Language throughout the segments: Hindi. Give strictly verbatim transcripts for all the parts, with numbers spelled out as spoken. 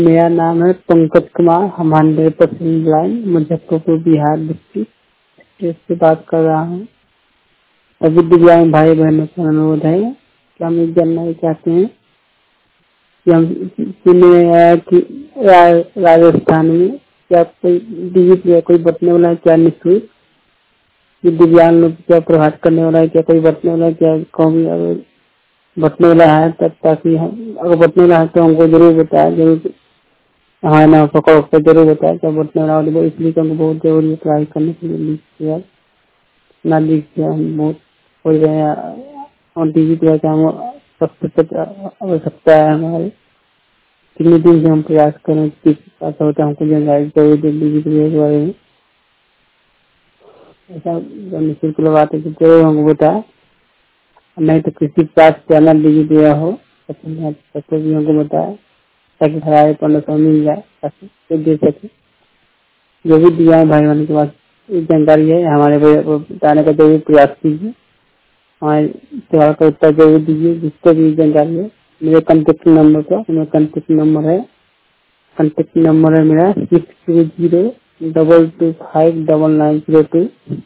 मेरा नाम है पंकज कुमार। हम hundred percent blind Muzaffarpur Bihar district से बात कर रहा हूँ। सभी दिव्यांग भाई बहनों का अनुरोध है कि हम ये जानना चाहते हैं कि हम सुने में आया कि रा- राजस्थान में क्या कोई डिजिट या कोई बटने वाला है क्या निःशुल्क, कि दिव्यांग लोग क्या प्रभावित करने वाला है, क्या कोई बटने वाला है, क्या कौन अगर बटने वाला है तब ताकि हम अगर बटने वाला है तो हमको जरूर बताया, जरूर हमारे नाम पकड़ के जरूर बताया क्या बटने वाला है, इसलिए हमको बहुत जरूरी है ट्राई करने के लिए लिख किया ना लिख किया हम बहुत हो रहे हैं और डिजिट का काम सख्त आवश्यकता है हमारे। कितने दिन से हम प्रयास करें किस ऐसा होता है हमको जानकारी जरूर दे डिजिट के बारे में। ऐसा निःशुल्क लगाते तो जरूर हमको बताया, नहीं तो किसी पास चैनल डिजिट गया हो तो भी हमको बताया ताकि हमारे पंद्रह सौ मिल जाए ताकि कोई दे सके। जो भी दिया भाई बहन के पास जानकारी है हमारे को बताने का जरूर प्रयास कीजिए। हमारे त्योहार का उत्तर जरूर दीजिए जिसको भी जानकारी है। मेरे कॉन्टेक्ट नंबर पर मेरा कॉन्टेक्ट नंबर है कॉन्टेक्ट नंबर है मेरा six two zero double two five double nine zero two.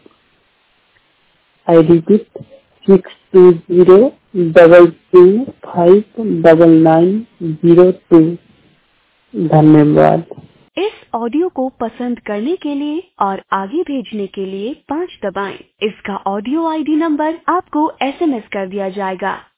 I repeat six two zero double two five double nine zero two. धन्यवाद। इस ऑडियो को पसंद करने के लिए और आगे भेजने के लिए पाँच दबाएं। इसका ऑडियो आईडी नंबर आपको एसएमएस कर दिया जाएगा।